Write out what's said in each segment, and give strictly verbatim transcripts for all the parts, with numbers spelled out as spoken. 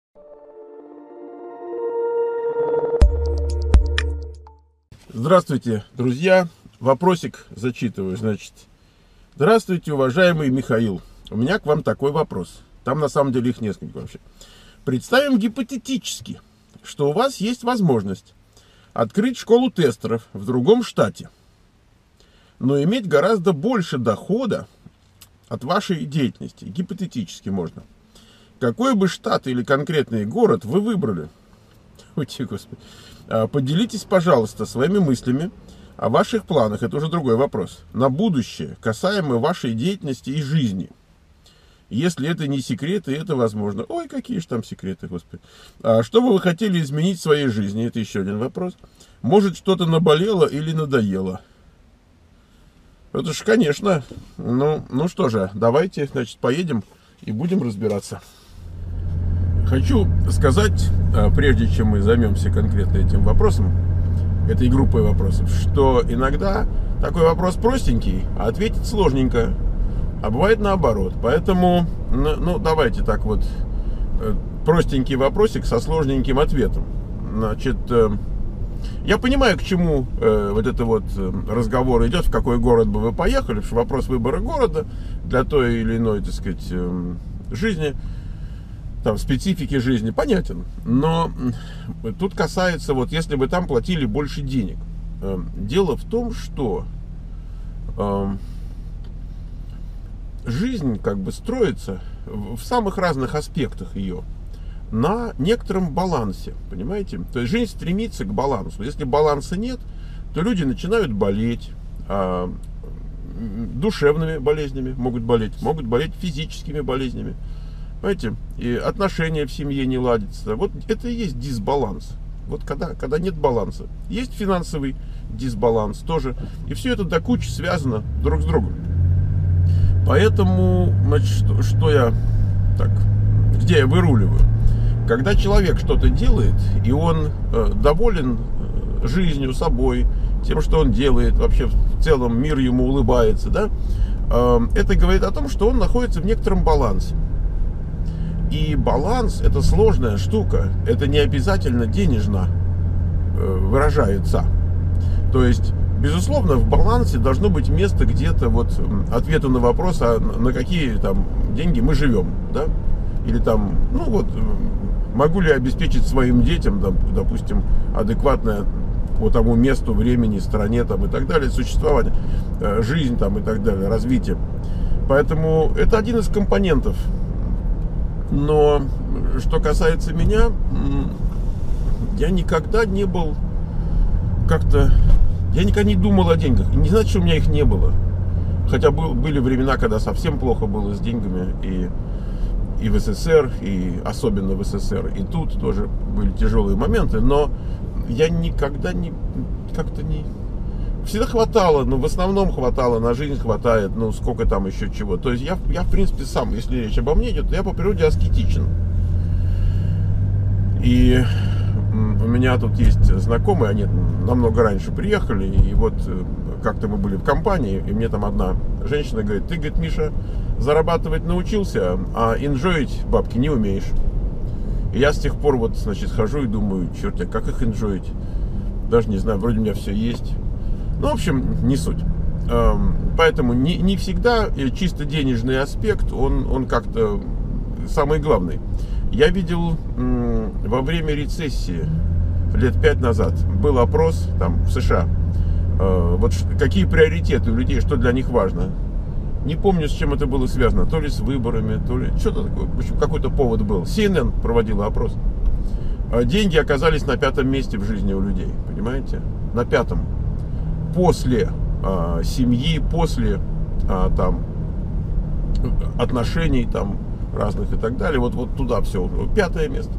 Здравствуйте, друзья. Вопросик зачитываю, значит. Здравствуйте, уважаемый Михаил. У меня к вам такой вопрос. Там на самом деле их несколько вообще. Представим гипотетически, что у вас есть возможность открыть школу тестеров в другом штате, но иметь гораздо больше дохода от вашей деятельности. Гипотетически можно. Какой бы штат или конкретный город вы выбрали? Ой, Господи. Поделитесь, пожалуйста, своими мыслями о ваших планах. Это уже другой вопрос. На будущее, касаемо вашей деятельности и жизни. Если это не секреты, это возможно. Ой, какие же там секреты, Господи. А что бы вы хотели изменить в своей жизни? Это еще один вопрос. Может, что-то наболело или надоело? Это ж, конечно. Ну, ну что же, давайте, значит, поедем и будем разбираться. Хочу сказать, прежде чем мы займемся конкретно этим вопросом, этой группой вопросов, что иногда такой вопрос простенький, а ответить сложненько, а бывает наоборот. Поэтому, ну, давайте так вот, простенький вопросик со сложненьким ответом. Значит, я понимаю, к чему вот это вот разговор идет, в какой город бы вы поехали, потому что вопрос выбора города для той или иной, так сказать, жизни, там, специфики жизни понятен, но тут касается, вот, если бы там платили больше денег. Дело в том, что э, жизнь как бы строится в самых разных аспектах ее на некотором балансе, понимаете? То есть жизнь стремится к балансу. Если баланса нет, то люди начинают болеть, э, душевными болезнями могут болеть, могут болеть физическими болезнями. Понимаете, и отношения в семье не ладятся. Вот это и есть дисбаланс. Вот когда, когда нет баланса. Есть финансовый дисбаланс тоже. И все это до кучи связано друг с другом. Поэтому, значит, что, что я так, где я выруливаю? Когда человек что-то делает, и он э, доволен жизнью, собой, тем, что он делает, вообще в целом мир ему улыбается, да, э, это говорит о том, что он находится в некотором балансе. И баланс — это сложная штука, это не обязательно денежно выражается. То есть, безусловно, в балансе должно быть место где-то вот ответу на вопрос, а на какие там деньги мы живем, да? Или там, ну вот, могу ли я обеспечить своим детям, допустим, адекватное по тому месту, времени, стране там и так далее, существование, жизнь там и так далее, развитие. Поэтому это один из компонентов. Но что касается меня, я никогда не был как-то, я никогда не думал о деньгах. И не значит, что у меня их не было. Хотя был, были времена, когда совсем плохо было с деньгами. И, и в СССР, и особенно в СССР. И тут тоже были тяжелые моменты. Но я никогда не, как-то не... Всегда хватало, но в основном хватало, на жизнь хватает, ну сколько там еще чего. То есть я, я в принципе сам, если речь обо мне идет, я по природе аскетичен. И у меня тут есть знакомые, они намного раньше приехали, и вот как-то мы были в компании, и мне там одна женщина говорит: ты, говорит, Миша, зарабатывать научился, а инжоить бабки не умеешь. И я с тех пор вот, значит, хожу и думаю, черт, а как их инжоить? Даже не знаю, вроде у меня все есть. Ну, в общем, не суть. Поэтому не, не всегда чисто денежный аспект, он, он как-то самый главный. Я видел во время рецессии лет пять назад, был опрос там в США. Вот какие приоритеты у людей, что для них важно. Не помню, с чем это было связано. То ли с выборами, то ли что-то такое. В общем, какой-то повод был. си эн эн проводила опрос. Деньги оказались на пятом месте в жизни у людей. Понимаете? На пятом. После э, семьи, после э, там отношений там разных и так далее, вот, вот туда все, пятое место.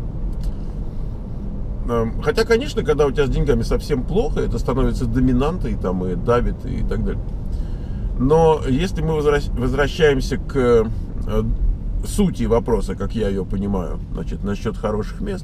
Э, хотя, конечно, когда у тебя с деньгами совсем плохо, это становится доминантой там и давит и так далее. Но если мы возвращаемся к э, сути вопроса, как я ее понимаю, значит, насчет хороших мест,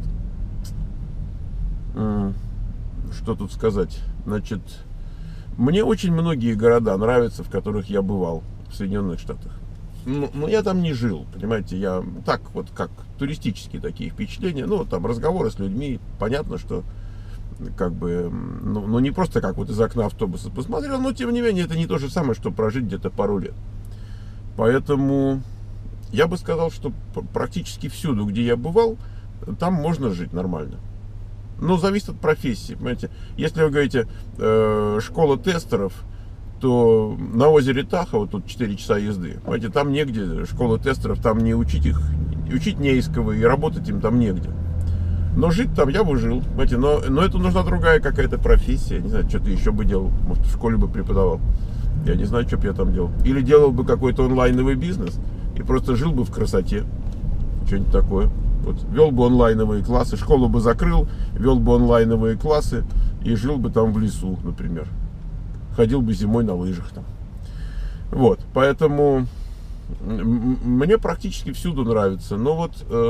э, что тут сказать, значит, мне очень многие города нравятся, в которых я бывал в Соединенных Штатах. ну, ну, я там не жил, понимаете, я так вот, как туристические такие впечатления, ну, там разговоры с людьми, понятно, что как бы, ну, ну, не просто как вот из окна автобуса посмотрел, но тем не менее это не то же самое, что прожить где-то пару лет. Поэтому я бы сказал, что практически всюду, где я бывал, там можно жить нормально. Но зависит от профессии, понимаете. Если вы говорите э, школа тестеров, то на озере Тахово, тут четыре часа езды, понимаете, там негде, школа тестеров, там не учить их, учить не из кого, и работать им там негде. Но жить там я бы жил, понимаете, но, но это нужна другая какая-то профессия, я не знаю, что ты еще бы делал, может, в школе бы преподавал, я не знаю, что бы я там делал. Или делал бы какой-то онлайновый бизнес и просто жил бы в красоте, что-нибудь такое. Вот, вел бы онлайновые классы, школу бы закрыл, вел бы онлайновые классы и жил бы там в лесу, например. Ходил бы зимой на лыжах там. Вот, поэтому мне практически всюду нравится. Но вот э,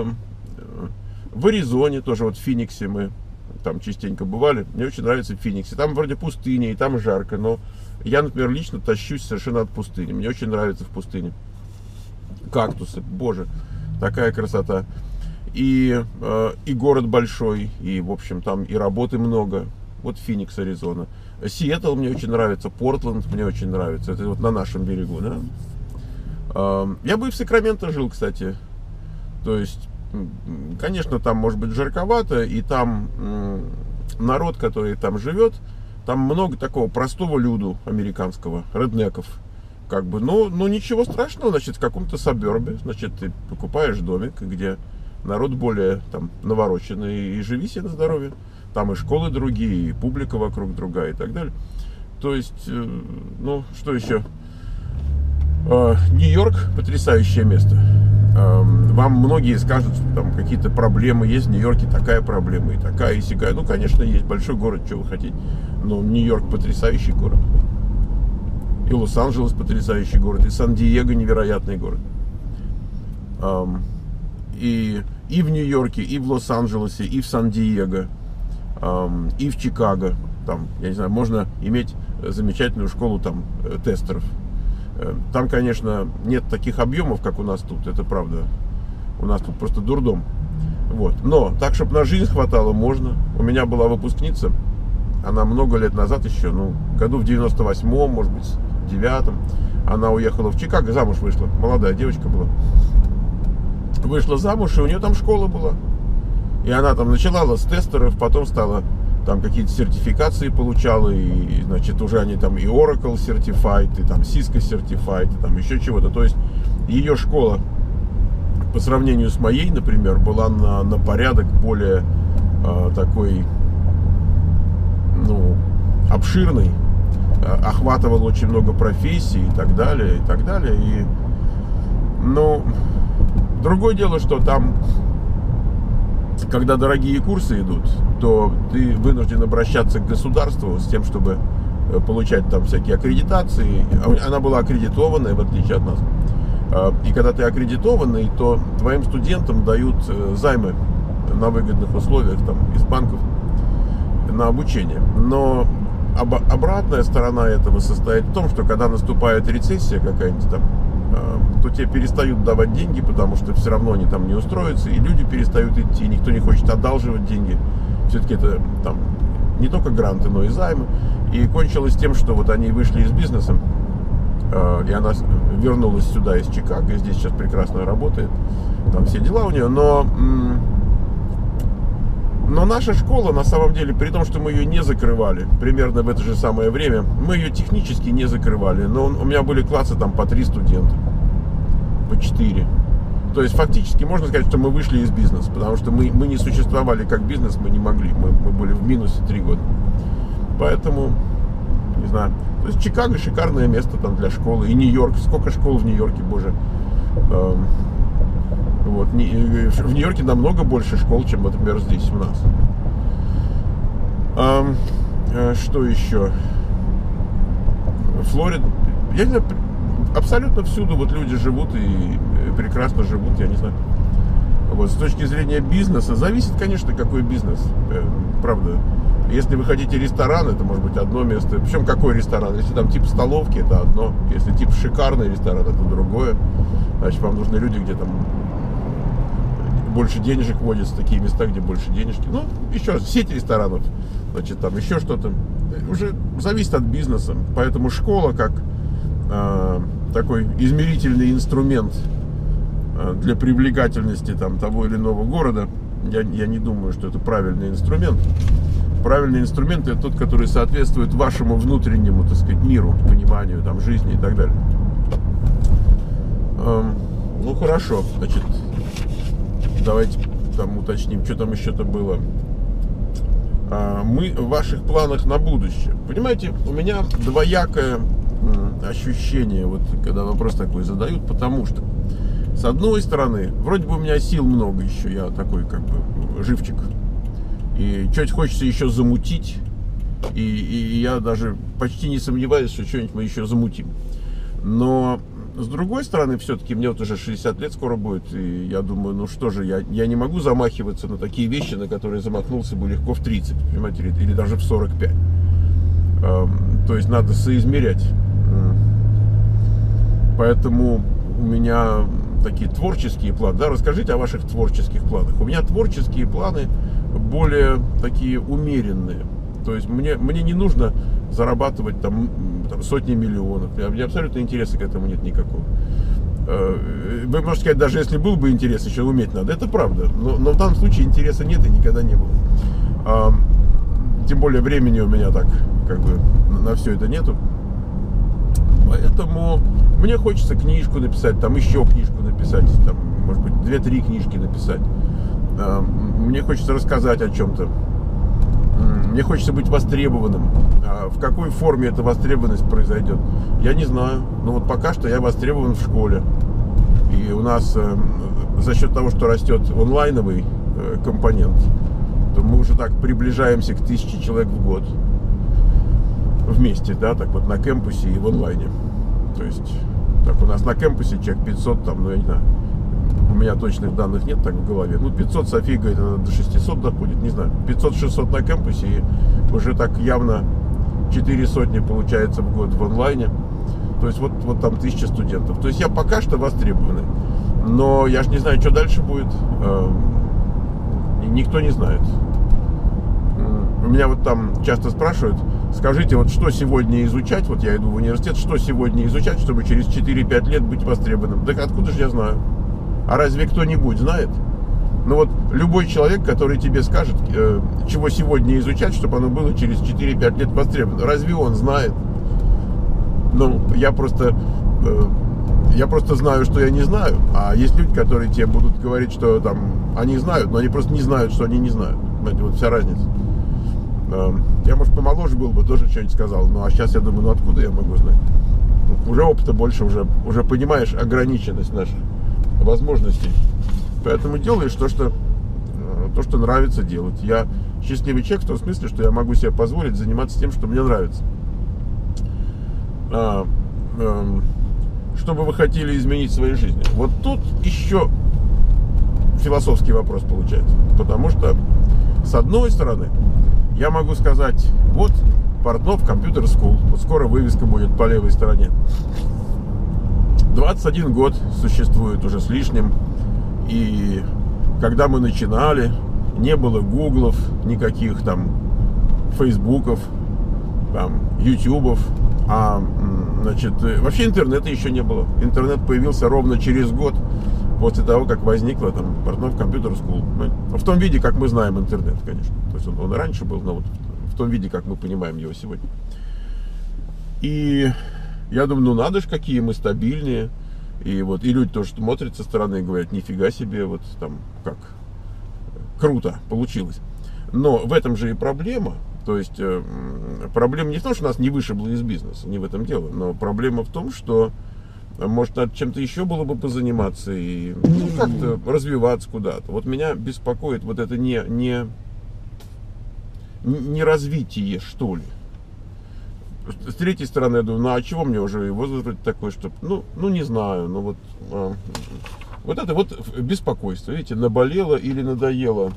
в Аризоне, тоже вот в Финиксе мы там частенько бывали. Мне очень нравится в Финиксе. Там вроде пустыня, и там жарко, но я, например, лично тащусь совершенно от пустыни. Мне очень нравится в пустыне. Кактусы, боже, такая красота. И, э, и город большой, и, в общем, там и работы много. Вот Финикс, Аризона. Сиэтл мне очень нравится, Портленд мне очень нравится. Это вот на нашем берегу, да. Э, я бы и в Сакраменто жил, кстати. То есть, конечно, там может быть жарковато, и там э, народ, который там живет, там много такого простого люду американского, реднеков. Как бы, ну, ну, ничего страшного, значит, в каком-то сабербе, значит, ты покупаешь домик, где народ более там навороченный, и живи себе на здоровье. Там и школы другие, и публика вокруг другая, и так далее. То есть, э, ну, что еще? Э, Нью-Йорк потрясающее место. Э, вам многие скажут, что там какие-то проблемы есть в Нью-Йорке, такая проблема, и такая, и сякая. Ну, конечно, есть большой город, что вы хотите. Но Нью-Йорк потрясающий город. И Лос-Анджелес потрясающий город, и Сан-Диего невероятный город. Э, и, и в Нью-Йорке, и в Лос-Анджелесе, и в Сан-Диего, эм, и в Чикаго. Там, я не знаю, можно иметь замечательную школу там тестеров. Там, конечно, нет таких объемов, как у нас тут, это правда. У нас тут просто дурдом. Вот. Но так, чтобы на жизнь хватало, можно. У меня была выпускница, она много лет назад еще, ну, году в девяносто восьмом, может быть, девятом, она уехала в Чикаго, замуж вышла, молодая девочка была. Вышла замуж, и у нее там школа была. И она там начала с тестеров, потом стала там какие-то сертификации получала, и, значит, уже они там и Oracle Certified, и там Cisco Certified, и там еще чего-то. То есть ее школа по сравнению с моей, например, была на, на порядок более э, такой, ну, обширной, э, охватывала очень много профессий и так далее, и так далее. И, ну, другое дело, что там, когда дорогие курсы идут, то ты вынужден обращаться к государству с тем, чтобы получать там всякие аккредитации. Она была аккредитованная, в отличие от нас. И когда ты аккредитованный, то твоим студентам дают займы на выгодных условиях там, из банков на обучение. Но об, обратная сторона этого состоит в том, что когда наступает рецессия какая-нибудь там, то тебе перестают давать деньги, потому что все равно они там не устроятся, и люди перестают идти, никто не хочет одалживать деньги. Все-таки это там не только гранты, но и займы. И кончилось тем, что вот они вышли из бизнеса, и она вернулась сюда из Чикаго, и здесь сейчас прекрасно работает, там все дела у нее, но, но наша школа, на самом деле, при том, что мы ее не закрывали, примерно в это же самое время, мы ее технически не закрывали, но у меня были классы там по три студента, по четыре. То есть фактически можно сказать, что мы вышли из бизнеса, потому что мы, мы не существовали как бизнес, мы не могли, мы, мы были в минусе три года. Поэтому, не знаю, то есть Чикаго шикарное место там для школы, и Нью-Йорк, сколько школ в Нью-Йорке, боже. Эм, вот, в Нью-Йорке намного больше школ, чем, например, здесь у нас. Эм, э, что еще? Флорида, я не знаю, абсолютно всюду вот люди живут и прекрасно живут, я не знаю. Вот, с точки зрения бизнеса, зависит, конечно, какой бизнес, правда. Если вы хотите ресторан, это может быть одно место. Причем какой ресторан? Если там тип столовки, это одно. Если тип шикарный ресторан, это другое. Значит, вам нужны люди, где там больше денежек водятся, такие места, где больше денежки. Ну, еще раз, сеть ресторанов, значит, там еще что-то. Уже зависит от бизнеса. Поэтому школа, как э, такой измерительный инструмент э, для привлекательности там, того или иного города, я, я не думаю, что это правильный инструмент. Правильный инструмент — это тот, который соответствует вашему внутреннему, так сказать, миру, пониманию там, жизни и так далее. Эм, ну, хорошо, значит, давайте там уточним, что там еще-то было. А, мы в ваших планах на будущее. Понимаете, у меня двоякое ощущение, вот когда вопрос такой задают, потому что, с одной стороны, вроде бы у меня сил много еще, я такой как бы живчик. И что-то хочется еще замутить. И, и я даже почти не сомневаюсь, что что-нибудь мы еще замутим. Но, с другой стороны, все-таки мне вот уже шестьдесят лет скоро будет. И я думаю, ну что же, я, я не могу замахиваться на такие вещи, на которые замахнулся бы легко в тридцать, понимаете, или, или даже в сорок пять. Эм, то есть надо соизмерять. Поэтому у меня такие творческие планы. Да, расскажите о ваших творческих планах. У меня творческие планы более такие умеренные. То есть мне, мне не нужно зарабатывать там, там сотни миллионов. У меня абсолютно интереса к этому нет никакого. Вы можете сказать, даже если был бы интерес, еще уметь надо. Это правда. Но, но в данном случае интереса нет и никогда не было. А, тем более времени у меня так как бы на все это нету. Поэтому мне хочется книжку написать, там еще книжку написать, там, может быть, две-три книжки написать. Мне хочется рассказать о чем-то. Мне хочется быть востребованным. В какой форме эта востребованность произойдет, я не знаю. Но вот пока что я востребован в школе. И у нас за счет того, что растет онлайновый компонент, то мы уже так приближаемся к тысяче человек в год. Вместе, да, так вот на кемпусе и в онлайне. То есть, так у нас на кемпусе человек пятьсот, там, ну я не знаю, у меня точных данных нет так в голове. Ну, пятьсот, София говорит, это до шестисот доходит, не знаю. пятьсот-шестьсот на кемпусе, и уже так явно четыре сотни получается в год в онлайне. То есть, вот, вот там тысяча студентов. То есть, я пока что востребованный. Но я же не знаю, что дальше будет. Никто не знает. У меня вот там часто спрашивают, скажите, вот что сегодня изучать, вот я иду в университет, что сегодня изучать, чтобы через четыре-пять лет быть востребованным? Так откуда же я знаю? А разве кто-нибудь знает? Ну вот любой человек, который тебе скажет, э, чего сегодня изучать, чтобы оно было через четыре-пять лет востребовано, разве он знает? Ну, я просто, э, я просто знаю, что я не знаю. А есть люди, которые тебе будут говорить, что там они знают, но они просто не знают, что они не знают. Понимаете, вот вся разница. Я, может, помоложе был бы, тоже что-нибудь сказал. Ну, а сейчас я думаю, ну, откуда я могу знать? Уже опыта больше, уже, уже понимаешь ограниченность наших возможностей. Поэтому делаешь то, что, то, что нравится делать. Я счастливый человек в том смысле, что я могу себе позволить заниматься тем, что мне нравится. А, а, что бы вы хотели изменить в своей жизни? Вот тут еще философский вопрос получается. Потому что, с одной стороны, я могу сказать, вот Портнов Computer School, вот скоро вывеска будет по левой стороне. двадцать один год существует уже с лишним. И когда мы начинали, не было гуглов, никаких там фейсбуков, там, ютубов. А, значит, вообще интернета еще не было. Интернет появился ровно через год после того, как возникла там Портнов Computer School. В том виде, как мы знаем интернет, конечно. То есть он, он и раньше был, но вот в том виде, как мы понимаем его сегодня. И я думаю, ну надо же, какие мы стабильные. И вот и люди тоже смотрят со стороны и говорят, нифига себе, вот там как круто получилось. Но в этом же и проблема. То есть э, проблема не в том, что нас не вышибло из бизнеса, не в этом дело. Но проблема в том, что может, надо чем-то еще было бы позаниматься и ну, как-то развиваться куда-то. Вот меня беспокоит вот это не, не, не развитие, что ли. С третьей стороны, я думаю, ну а чего мне уже возраст такой, что, ну, ну не знаю, ну вот, Вот это вот беспокойство, видите, наболело или надоело.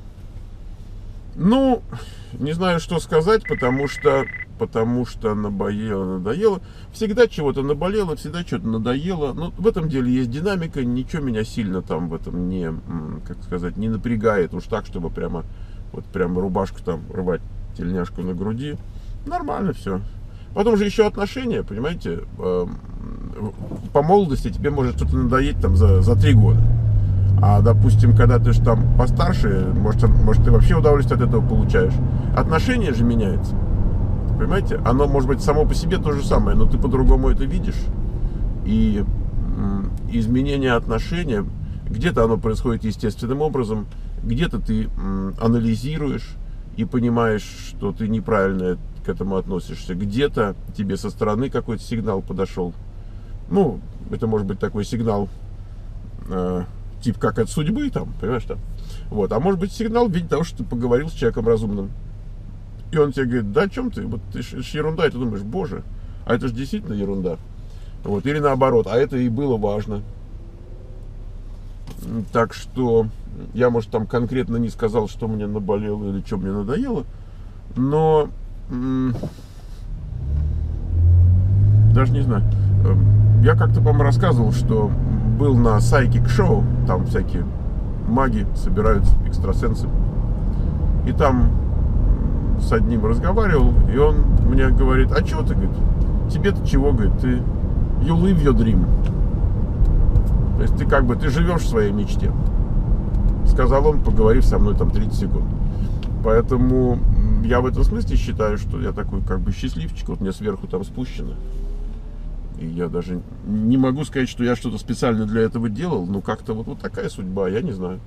Ну, не знаю, что сказать, потому что, потому что наболело, надоело. Всегда чего-то наболело, всегда что-то надоело. Но в этом деле есть динамика, ничего меня сильно там в этом не, как сказать, не напрягает. Уж так, чтобы прямо, вот прямо рубашку там рвать, тельняшку на груди. Нормально все. Потом же еще отношения, понимаете, по молодости тебе может что-то надоесть там за, за три года. А, допустим, когда ты же там постарше, может, может, ты вообще удовольствие от этого получаешь. Отношение же меняется. Понимаете? Оно, может быть, само по себе то же самое, но ты по-другому это видишь. И м, изменение отношения, где-то оно происходит естественным образом, где-то ты м, анализируешь и понимаешь, что ты неправильно к этому относишься. Где-то тебе со стороны какой-то сигнал подошел. Ну, это может быть такой сигнал... Э, типа как от судьбы, там, понимаешь, там. Вот. А может быть сигнал в виде того, что ты поговорил с человеком разумным. И он тебе говорит, да о чем ты? Вот ты ж ерунда, и ты думаешь, боже, а это же действительно ерунда. Вот. Или наоборот, а это и было важно. Так что я, может, там конкретно не сказал, что мне наболело или что мне надоело, но м- даже не знаю. Я как-то, по-моему, рассказывал, что был на Psychic Show, там всякие маги собираются, экстрасенсы. И там с одним разговаривал, и он мне говорит, а что ты, говорит, тебе-то чего, говорит, ты you live your dream. То есть ты как бы, ты живешь в своей мечте. Сказал он, поговорив со мной там тридцать секунд. Поэтому я в этом смысле считаю, что я такой как бы счастливчик, вот мне сверху там спущено. И я даже не могу сказать, что я что-то специально для этого делал, но как-то вот, вот такая судьба, я не знаю.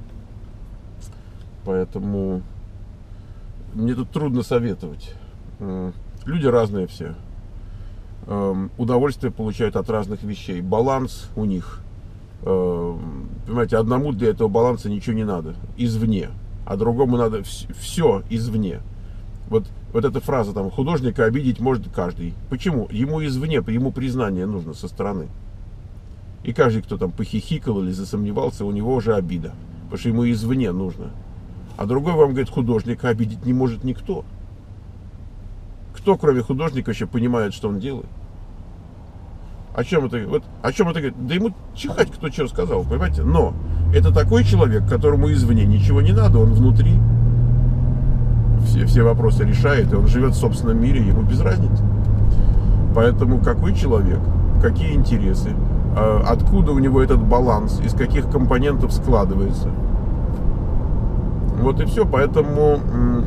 Поэтому мне тут трудно советовать. Люди разные все. Удовольствие получают от разных вещей. Баланс у них. Понимаете, одному для этого баланса ничего не надо. Извне. А другому надо все извне. Вот, вот эта фраза там, художника обидеть может каждый. Почему? Ему извне, ему признание нужно со стороны. И каждый, кто там похихикал или засомневался, у него уже обида. Потому что ему извне нужно. А другой вам говорит, художника обидеть не может никто. Кто, кроме художника, вообще понимает, что он делает? О чем это? Вот, о чем это говорит? Да ему чихать, кто что сказал, понимаете? Но это такой человек, которому извне ничего не надо, он внутри все, все вопросы решает, и он живет в собственном мире, ему без разницы. Поэтому какой человек, какие интересы, откуда у него этот баланс, из каких компонентов складывается. Вот и все, поэтому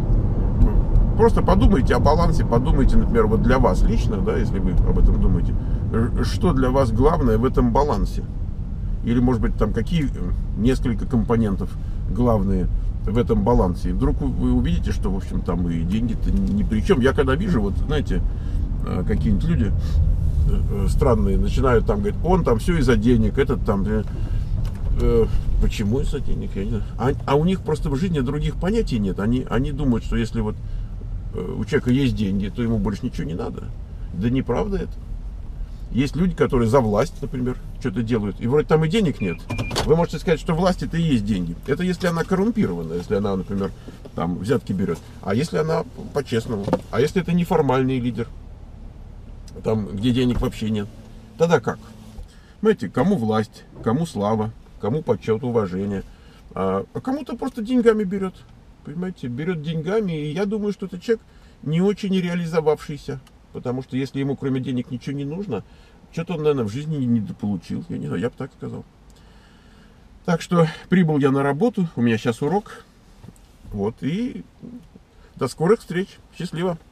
просто подумайте о балансе, подумайте, например, вот для вас лично, да, если вы об этом думаете, что для вас главное в этом балансе. Или, может быть, там какие несколько компонентов главные в этом балансе. И вдруг вы увидите, что, в общем, там и деньги-то ни при чем. Я когда вижу, вот, знаете, какие-нибудь люди странные начинают там говорить, он там все из-за денег, этот там... Э, почему из-за денег? Я не знаю. А, а у них просто в жизни других понятий нет. Они, они думают, что если вот у человека есть деньги, то ему больше ничего не надо. Да неправда это. Есть люди, которые за власть, например, что-то делают, и вроде там и денег нет. Вы можете сказать, что власть это и есть деньги. Это если она коррумпирована, если она, например, там взятки берет. А если она по-честному? А если это неформальный лидер, там, где денег вообще нет? Тогда как? Понимаете, кому власть, кому слава, кому почет, уважение, а кому-то просто деньгами берет. Понимаете, берет деньгами, и я думаю, что это человек не очень реализовавшийся. Потому что если ему кроме денег ничего не нужно, что-то он, наверное, в жизни не недополучил. Я не знаю, я бы так сказал. Так что прибыл я на работу, у меня сейчас урок. Вот, и до скорых встреч. Счастливо.